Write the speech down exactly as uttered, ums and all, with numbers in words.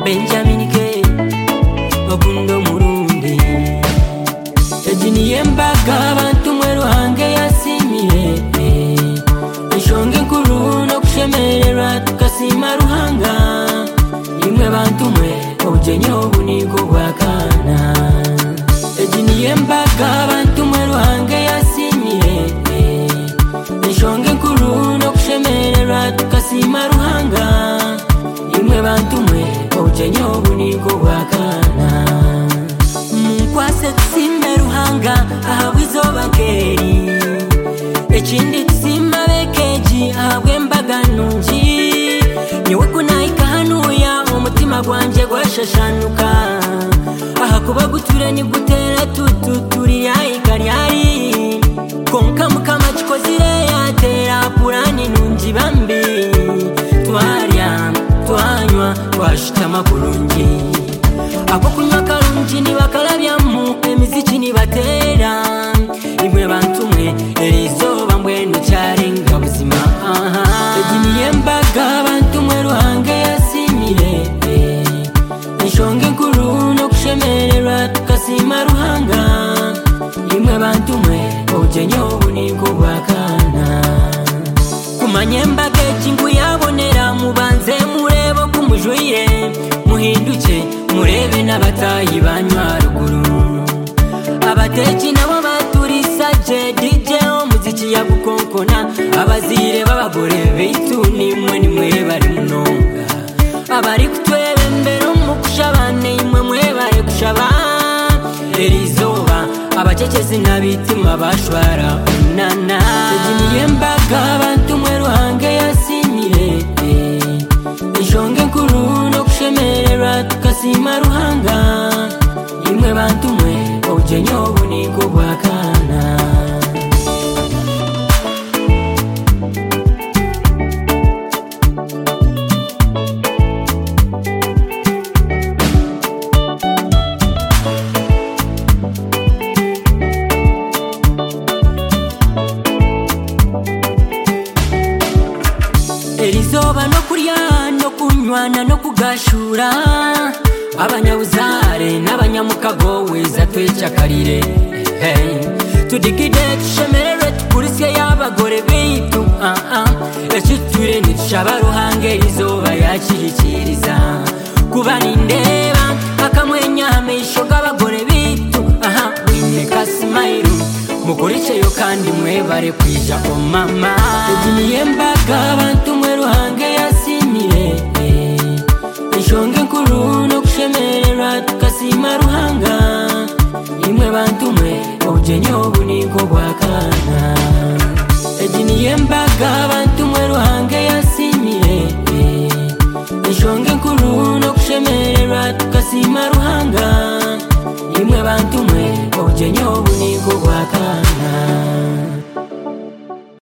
Benjamin K Okundo Murundi Ejini yembaga abantu mwe ruhange yasimire Ishonge nkuru no kushemerera tukasima ruhanga Imwe bantu mwe obujenyo obunigo bwakana Ejini yembaga abantu mwe ruhange yasimire Ishonge nkuru no kushemerera tukasima ruhanga Imwe bantu mwe obujenyo obunigo bwakana Munkwase tusime ruhanga ahabwe izoba nkeri Ekindi tusima bekeji ahabwe embaga nungi Nyewe kunahika hanuya umutima gwanje gwashashanuka Ahakuba guture ni gutera tututuri yahika ryari Konka mukama chikozire yatera purani nungi bambi Twarya, twanywa, twashitama kurungi Ako kunywa karungi nibakarabyamu emiziki nibatera Imwe bantu mwe erizoba mbwenu cyarenga buzima Ejini yembaga abantu mwe ruhange yasimire Ishonge nkuru no kushemerera tukasima ruhanga Imwe bantu mwe obujenyo obunigo bwakana Kumanyembaga ekingu yabonera mubanze murebo kumujwire Muhinduke murebe n'abatayi banywa ruguru Abateji nabo baturisa je D J umuziki yagukonkona Abazire b'abagore beitu nimwe nimwe bari munonga Abari kutwebe mbere mu kushabane imwe mwe bari kushaba Erizoba abacecezi n'abitima bashwara unana Ejini yembaga abantu mwe ruhange yasimire Ishonge nkuru no kushemerera tukasima ruhanga Imwe bantu mwe obujenyo obunigo bwakana Erizoba no kurya no kunywana no kugashura Abanyabuzare n'abanyamukago weza twecakarire hey. Tudigide tushemerere tukurisye y'abagore beitu ah ah Echiture nitushaba ruhange Erizoba yakirikiriza Kuba nindeba akamwenya hameisho g'abagore beitu aha Wineka smile Mukuricheyo kandi mwebare kwija o mama Ejini yembaga abantu mwe ruhange yasimire Ishonge nkuru no kushemerera tukasima ruhanga Imwe bantu mwe obujenyo obunigo bwakana Ejini yembaga abantu mwe ruhange yasimire Ishonge nkuru no kushemerera tukasima ruhanga Imwe bantu mwe obujenyo obunigo bwakana